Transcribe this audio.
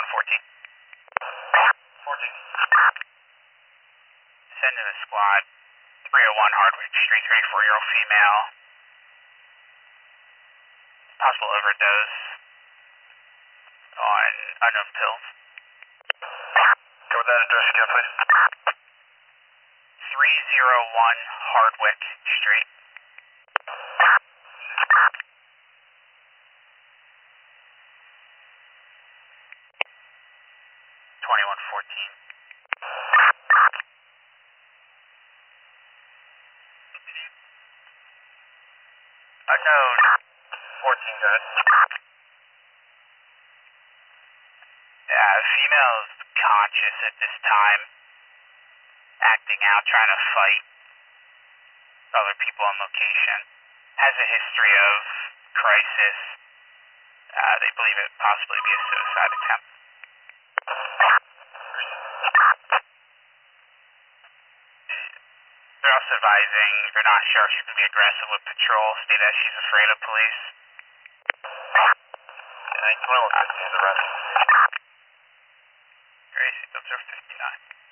2114. 14. Send in a squad. 301 Hardwick Street, 34-year-old female. Possible overdose on unknown pills. Go with that address again, please. 301 Hardwick Street. 2114. Unknown. 14, go ahead. Female's conscious at this time, acting out, trying to fight other people on location. Has a history of crisis. They believe it possibly be a suicide attempt. They're also advising they're not sure if she's going to be aggressive with patrol, state that she's afraid of police. 2115 is arrested. Gracie, observe 59.